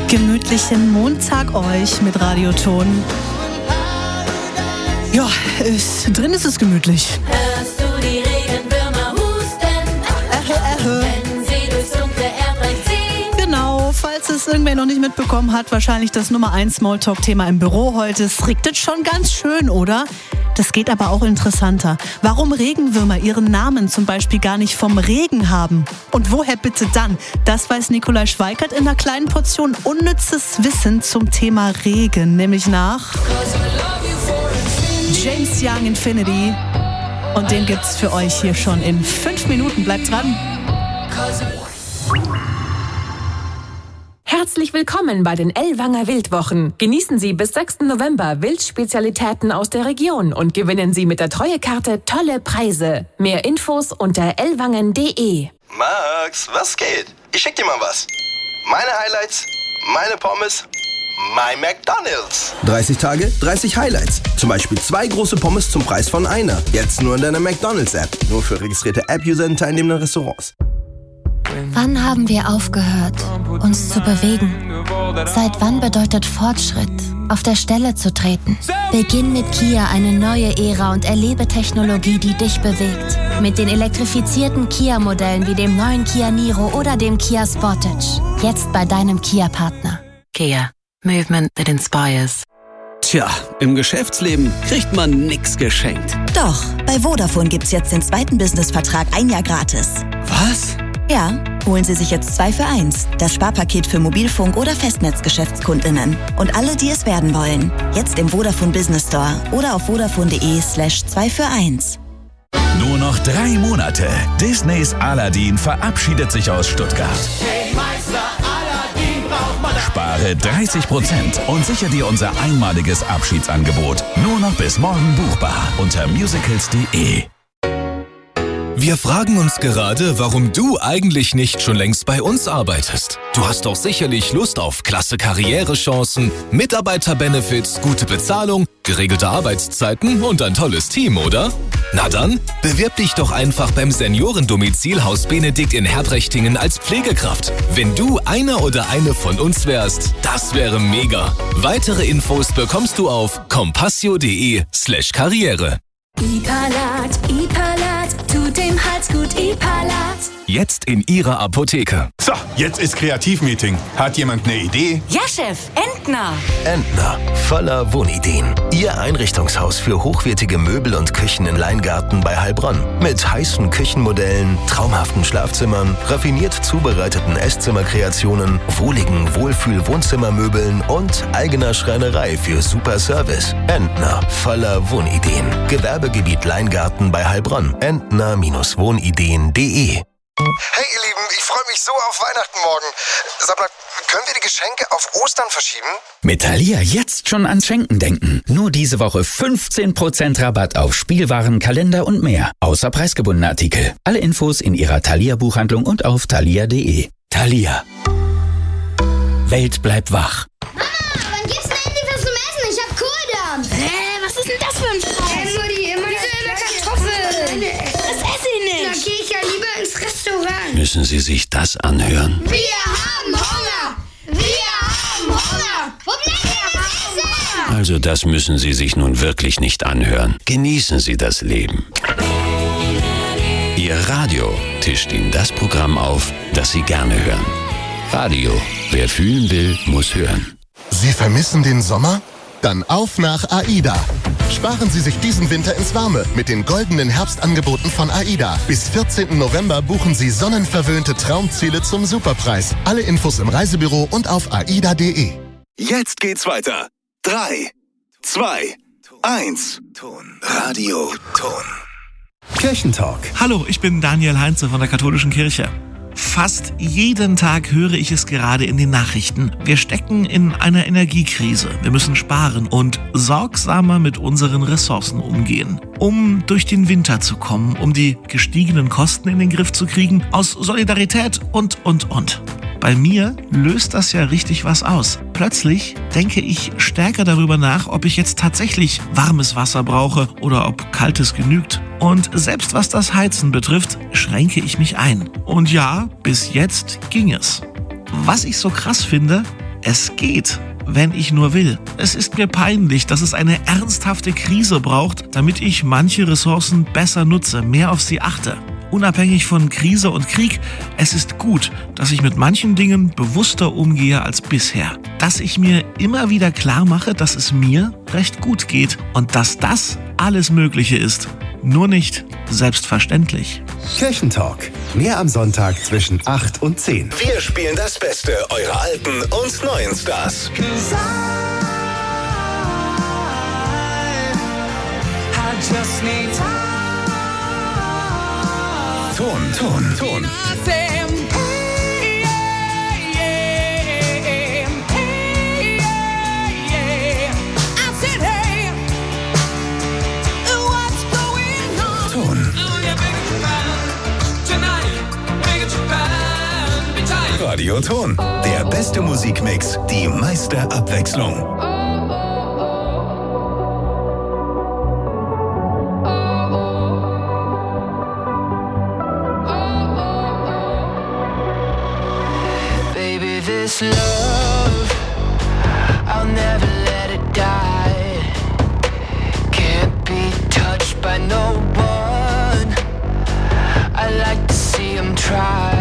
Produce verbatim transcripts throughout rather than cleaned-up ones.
Gemütlichen Montag euch mit Radioton. Ja, ist, drin ist es gemütlich. Hörst du die Regenwürmer husten, Ähä, ähä. wenn sie durchs dunkle Erdreich ziehen? Genau, falls es irgendwer noch nicht mitbekommen hat, wahrscheinlich das Nummer eins Smalltalk-Thema im Büro heute. Es regnet schon ganz schön, oder? Das geht aber auch interessanter. Warum Regenwürmer ihren Namen zum Beispiel gar nicht vom Regen haben? Und woher bitte dann? Das weiß Nikolai Schweikert in einer kleinen Portion unnützes Wissen zum Thema Regen, nämlich nach James Young Infinity. Und den gibt's für euch hier schon in fünf Minuten. Bleibt dran. Herzlich willkommen bei den Ellwanger Wildwochen. Genießen Sie bis sechsten November Wildspezialitäten aus der Region und gewinnen Sie mit der Treuekarte tolle Preise. Mehr Infos unter ellwangen punkt de. Max, was geht? Ich schick dir mal was. Meine Highlights, meine Pommes, mein McDonald's. dreißig Tage, dreißig Highlights. Zum Beispiel zwei große Pommes zum Preis von einer. Jetzt nur in deiner McDonald's-App. Nur für registrierte App-User in teilnehmenden Restaurants. Wann haben wir aufgehört, uns zu bewegen? Seit wann bedeutet Fortschritt, auf der Stelle zu treten? Beginn mit Kia eine neue Ära und erlebe Technologie, die dich bewegt. Mit den elektrifizierten Kia-Modellen wie dem neuen Kia Niro oder dem Kia Sportage. Jetzt bei deinem Kia-Partner. Kia. Movement that inspires. Tja, im Geschäftsleben kriegt man nix geschenkt. Doch, bei Vodafone gibt's jetzt den zweiten Businessvertrag ein Jahr gratis. Was? Ja, holen Sie sich jetzt zwei für eins. Das Sparpaket für Mobilfunk- oder Festnetzgeschäftskundinnen. Und alle, die es werden wollen. Jetzt im Vodafone Business Store oder auf vodafone.de slash zwei für eins. Nur noch drei Monate. Disneys Aladdin verabschiedet sich aus Stuttgart. Hey Meister, Aladdin braucht man. Spare dreißig Prozent und sichere dir unser einmaliges Abschiedsangebot. Nur noch bis morgen buchbar unter musicals punkt de. Wir fragen uns gerade, warum du eigentlich nicht schon längst bei uns arbeitest. Du hast doch sicherlich Lust auf klasse Karrierechancen, Mitarbeiterbenefits, gute Bezahlung, geregelte Arbeitszeiten und ein tolles Team, oder? Na dann, bewirb dich doch einfach beim Seniorendomizil Haus Benedikt in Herbrechtingen als Pflegekraft. Wenn du einer oder eine von uns wärst, das wäre mega. Weitere Infos bekommst du auf compassio.de slash Karriere. Ipalat, Ipalat, tut dem Hals gut, Ipalat. Jetzt in Ihrer Apotheke. So, jetzt ist Kreativmeeting. Hat jemand eine Idee? Ja, Chef, Entner. Entner, voller Wohnideen. Ihr Einrichtungshaus für hochwertige Möbel und Küchen in Leingarten bei Heilbronn. Mit heißen Küchenmodellen, traumhaften Schlafzimmern, raffiniert zubereiteten Esszimmerkreationen, wohligen Wohlfühl-Wohnzimmermöbeln und eigener Schreinerei für super Service. Entner, voller Wohnideen. Gewerbegebiet Leingarten bei Heilbronn. entner Wohnideen punkt de. Hey ihr Lieben, ich freue mich so auf Weihnachten morgen. Sag mal, können wir die Geschenke auf Ostern verschieben? Mit Thalia jetzt schon ans Schenken denken. Nur diese Woche fünfzehn Prozent Rabatt auf Spielwaren, Kalender und mehr. Außer preisgebundene Artikel. Alle Infos in Ihrer Thalia-Buchhandlung und auf thalia punkt de. Thalia. Welt bleibt wach. Mama, wann gibt's denn endlich was zum Essen? Ich hab Kohldampf. Hä, was ist denn das für ein Scheiß? Hey, Mutti, immer dieselbe Kartoffel. Das esse ich nicht. Dann geh ich ja lieber ins Restaurant. Müssen Sie sich das anhören? Wir haben Hunger. Wir haben Hunger. Wo bleibt denn das Essen? Also das müssen Sie sich nun wirklich nicht anhören. Genießen Sie das Leben. Ihr Radio tischt Ihnen das Programm auf, das Sie gerne hören. Radio. Wer fühlen will, muss hören. Sie vermissen den Sommer? Dann auf nach AIDA. Sparen Sie sich diesen Winter ins Warme mit den goldenen Herbstangeboten von AIDA. Bis vierzehnten November buchen Sie sonnenverwöhnte Traumziele zum Superpreis. Alle Infos im Reisebüro und auf aida punkt de. Jetzt geht's weiter. Drei, zwei, eins. Radio Ton. Kirchentalk. Hallo, ich bin Daniel Heinze von der Katholischen Kirche. Fast jeden Tag höre ich es gerade in den Nachrichten. Wir stecken in einer Energiekrise. Wir müssen sparen und sorgsamer mit unseren Ressourcen umgehen. Um durch den Winter zu kommen, um die gestiegenen Kosten in den Griff zu kriegen, aus Solidarität und, und, und. Bei mir löst das ja richtig was aus. Plötzlich denke ich stärker darüber nach, ob ich jetzt tatsächlich warmes Wasser brauche oder ob kaltes genügt. Und selbst was das Heizen betrifft, schränke ich mich ein. Und ja, bis jetzt ging es. Was ich so krass finde, Es geht, wenn ich nur will. Es ist mir peinlich, dass es eine ernsthafte Krise braucht, damit ich manche Ressourcen besser nutze, mehr auf sie achte. Unabhängig von Krise und Krieg, es ist gut, dass ich mit manchen Dingen bewusster umgehe als bisher. Dass ich mir immer wieder klar mache, dass es mir recht gut geht und dass das alles Mögliche ist, nur nicht selbstverständlich. Kirchentalk. Mehr am Sonntag zwischen acht und zehn. Wir spielen das Beste eurer alten und neuen Stars. Ton, Ton, Ton. Radio Ton. Der beste Musikmix, die meiste Abwechslung. Baby, this love, I'll never let it die. Can't be touched by no one. I like to see him try.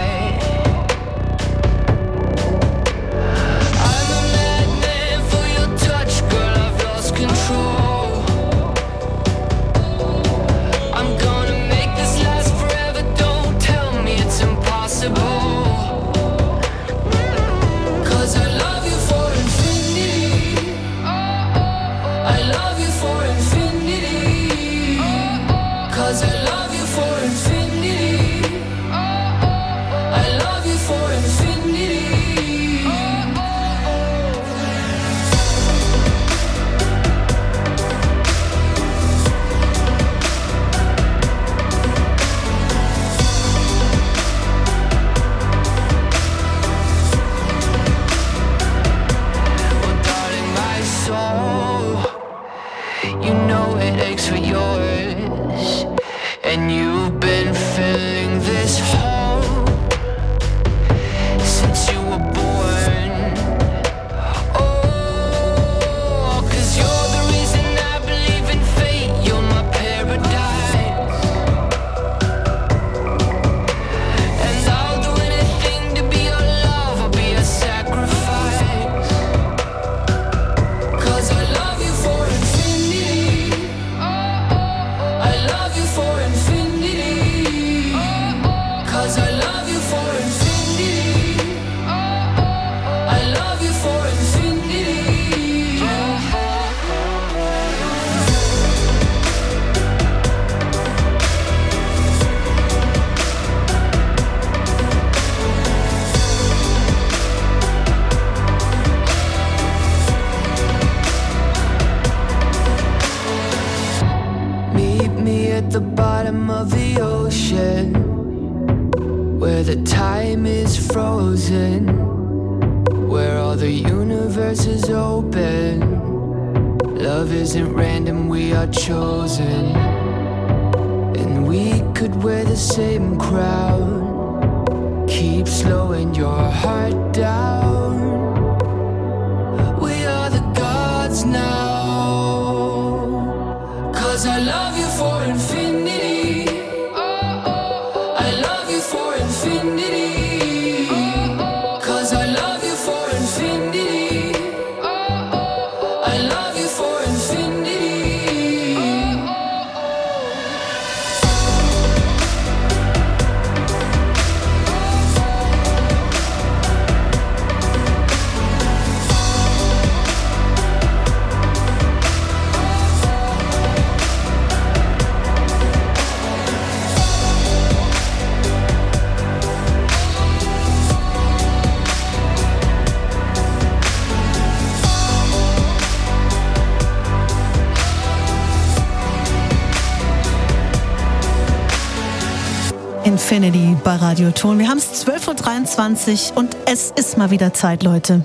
Infinity bei Radio Ton. Wir haben es zwölf Uhr dreiundzwanzig und es ist mal wieder Zeit, Leute.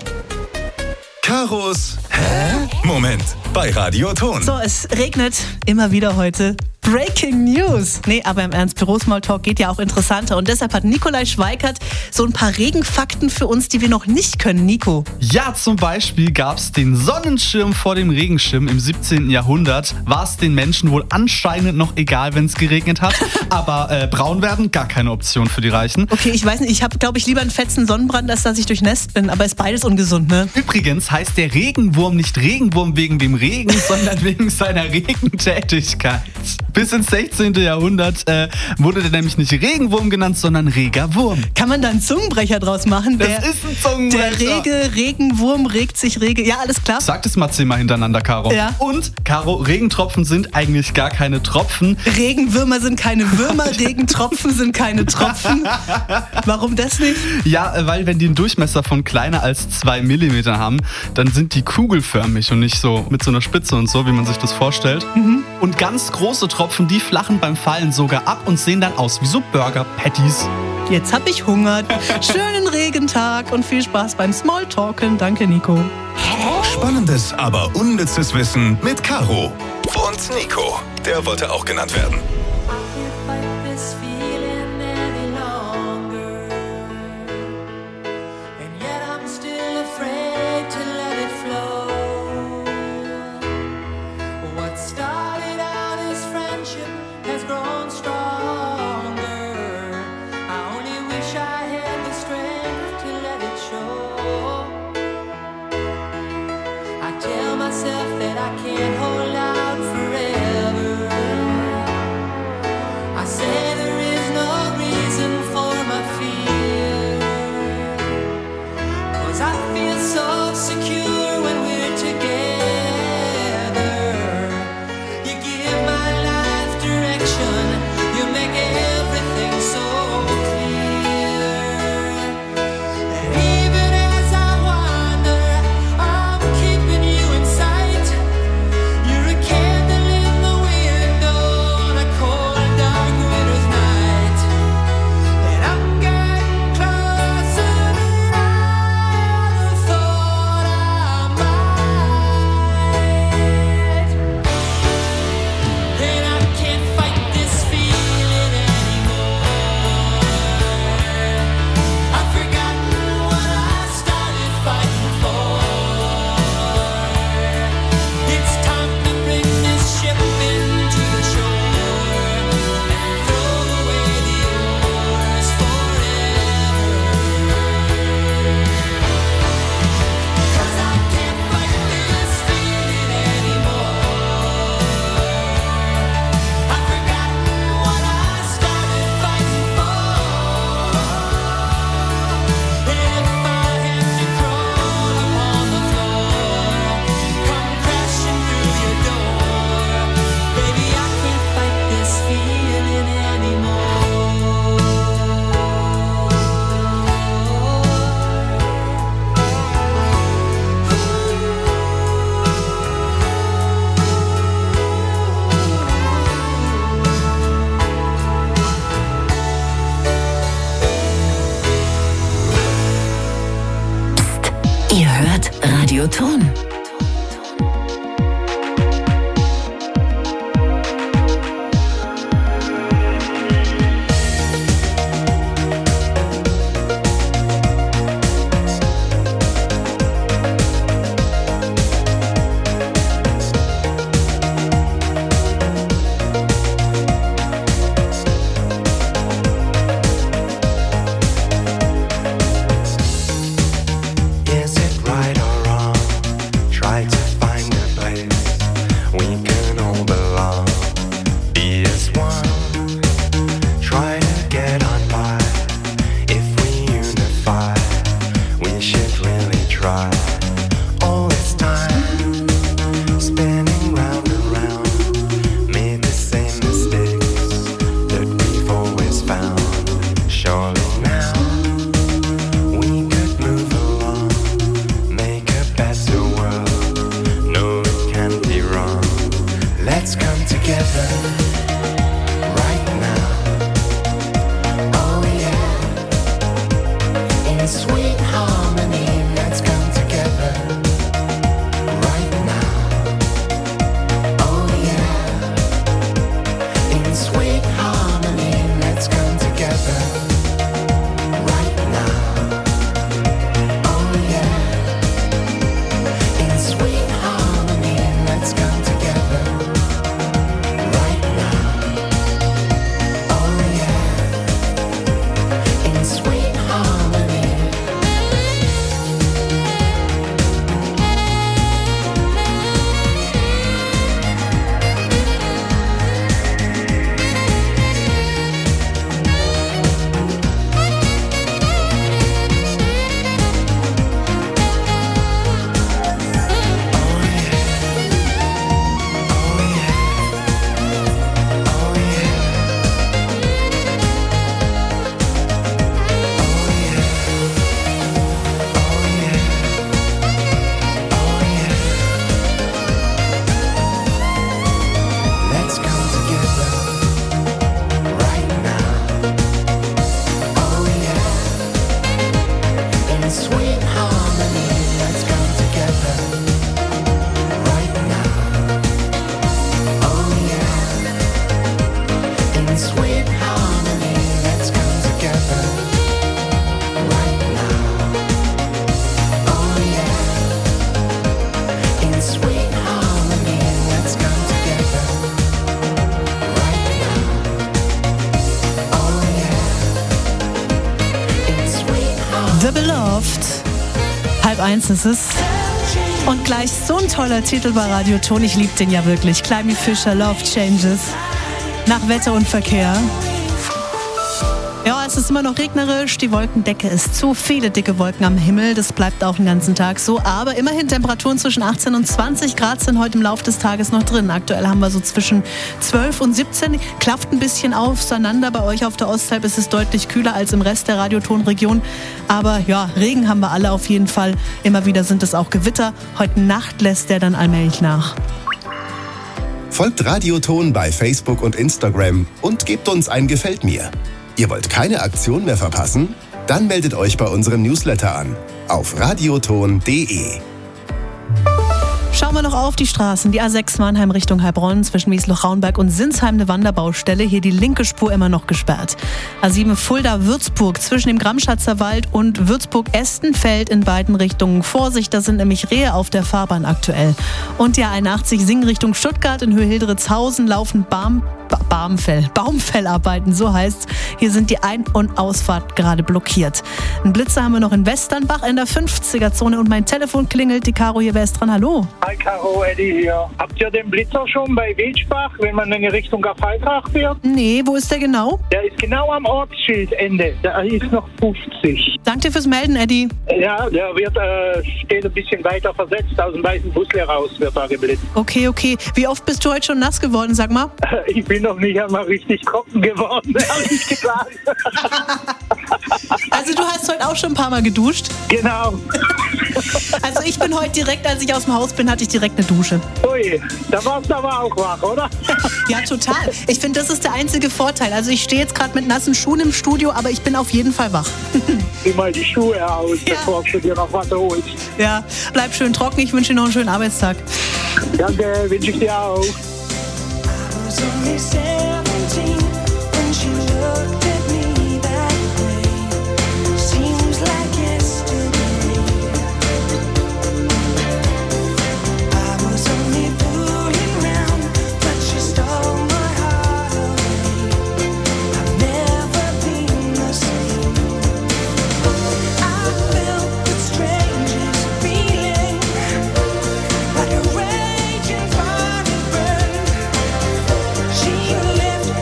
Karos. Hä? Moment. Bei Radio Ton. So, es regnet immer wieder heute. Breaking News. Nee, aber im Ernst, Büro-Smalltalk geht ja auch interessanter. Und deshalb hat Nikolai Schweikert so ein paar Regenfakten für uns, die wir noch nicht können. Nico. Ja, zum Beispiel gab es den Sonnenschirm vor dem Regenschirm. Im siebzehnten Jahrhundert war es den Menschen wohl anscheinend noch egal, wenn es geregnet hat. Aber äh, braun werden, gar keine Option für die Reichen. Okay, ich weiß nicht, ich habe, glaube ich, lieber einen fetzen Sonnenbrand, als dass ich durchnässt bin. Aber ist beides ungesund, ne? Übrigens heißt der Regenwurm nicht Regenwurm wegen dem Regen, sondern wegen seiner Regentätigkeit. Bis ins sechzehnten Jahrhundert äh, wurde der nämlich nicht Regenwurm genannt, sondern reger Wurm. Kann man da einen Zungenbrecher draus machen? Das der, ist ein Zungenbrecher. Der rege Regenwurm regt sich rege... Ja, alles klar. Sag das mal zehnmal hintereinander, Caro. Ja. Und, Caro, Regentropfen sind eigentlich gar keine Tropfen. Regenwürmer sind keine Würmer, Regentropfen sind keine Tropfen. Warum das nicht? Ja, weil wenn die einen Durchmesser von kleiner als zwei Millimeter haben, dann sind die kugelförmig und nicht so mit so einer Spitze und so, wie man sich das vorstellt. Mhm. Und ganz große Tropfen, die flachen beim Fallen sogar ab und sehen dann aus wie so Burger-Patties. Jetzt hab ich Hunger. Schönen Regentag und viel Spaß beim Smalltalken. Danke, Nico. Spannendes, aber unnützes Wissen mit Caro. Und Nico, der wollte auch genannt werden. Radioton. Is it right or wrong? eins ist es. Und gleich so ein toller Titel bei Radioton. Ich liebe den ja wirklich. Climby Fisher, Love Changes. Nach Wetter und Verkehr. Ja, es ist immer noch regnerisch, die Wolkendecke ist zu, viele dicke Wolken am Himmel, das bleibt auch den ganzen Tag so, aber immerhin Temperaturen zwischen achtzehn und zwanzig Grad sind heute im Laufe des Tages noch drin. Aktuell haben wir so zwischen zwölf und siebzehn, klafft ein bisschen auseinander, bei euch auf der Osthalb ist es deutlich kühler als im Rest der Radiotonregion, aber ja, Regen haben wir alle auf jeden Fall, immer wieder sind es auch Gewitter, heute Nacht lässt der dann allmählich nach. Folgt Radioton bei Facebook und Instagram und gebt uns ein Gefällt mir. Ihr wollt keine Aktion mehr verpassen? Dann meldet euch bei unserem Newsletter an auf radioton punkt de. Schauen wir noch auf die Straßen. Die A sechs Mannheim Richtung Heilbronn zwischen Wiesloch-Raunberg und Sinsheim eine Wanderbaustelle. Hier die linke Spur immer noch gesperrt. A sieben Fulda-Würzburg zwischen dem Gramschatzer Wald und Würzburg-Estenfeld in beiden Richtungen. Vorsicht, da sind nämlich Rehe auf der Fahrbahn aktuell. Und die A einundachtzig Singen Richtung Stuttgart in Höhe Hildritzhausen laufen Barm, ba- Barmfell, Baumfellarbeiten, so heißt's. Hier sind die Ein- und Ausfahrt gerade blockiert. Einen Blitzer haben wir noch in Westernbach in der fünfziger-Zone und mein Telefon klingelt. Die Caro hier, wer ist dran? Hallo. Hi Caro, Eddie hier. Habt ihr den Blitzer schon bei Wetschbach, wenn man in Richtung Garfaldrach fährt? Nee, wo ist der genau? Der ist genau am Ortsschildende. Der ist noch fünfzig. Danke dir fürs Melden, Eddie. Ja, der wird, äh, steht ein bisschen weiter versetzt. Aus dem weißen Busle raus wird da geblitzt. Okay, okay. Wie oft bist du heute schon nass geworden, sag mal? Ich bin noch nicht einmal richtig trocken geworden, ehrlich gesagt. Also du hast heute auch schon ein paar Mal geduscht? Genau. Also ich bin heute direkt, als ich aus dem Haus bin, hatte ich direkt eine Dusche. Ui, da warst du aber auch wach, oder? Ja, total. Ich finde, das ist der einzige Vorteil. Also ich stehe jetzt gerade mit nassen Schuhen im Studio, aber ich bin auf jeden Fall wach. Zieh mal die Schuhe aus, ja, bevor du dir noch was holst. Ja, bleib schön trocken. Ich wünsche dir noch einen schönen Arbeitstag. Danke, wünsche ich dir auch. She left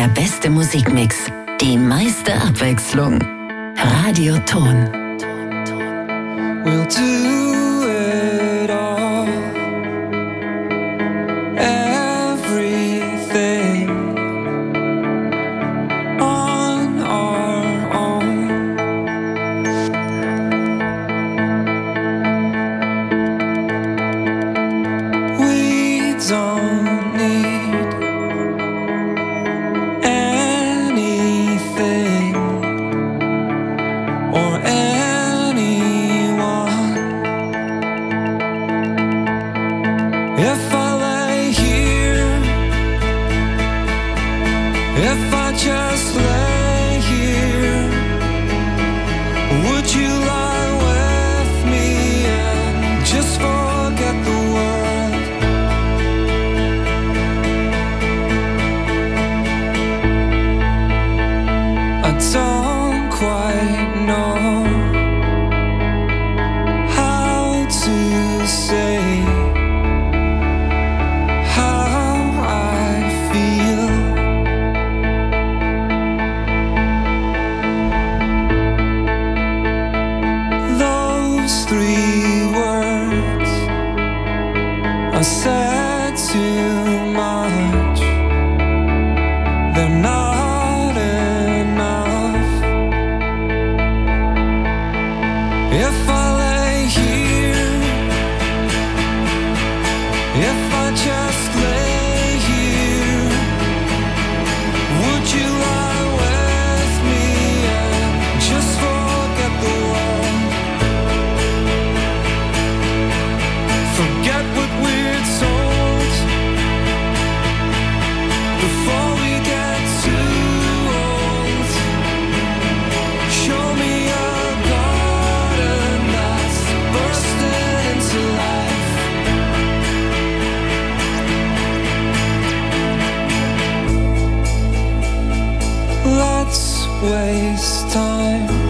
Der beste Musikmix, die meiste Abwechslung. Radioton. We'll do it all. Everything on our own. We don't need anything or anyone. If I lay here, if I just lay here, would you lie with me and just forget the world? I don't quite know how to say how I feel. Those three words are said too much. They're not enough. If I lay here, if I just lay here, would you lie with me and just forget the world? Forget what we're told before we get too old. Show me a garden that's bursting into life. Let's waste time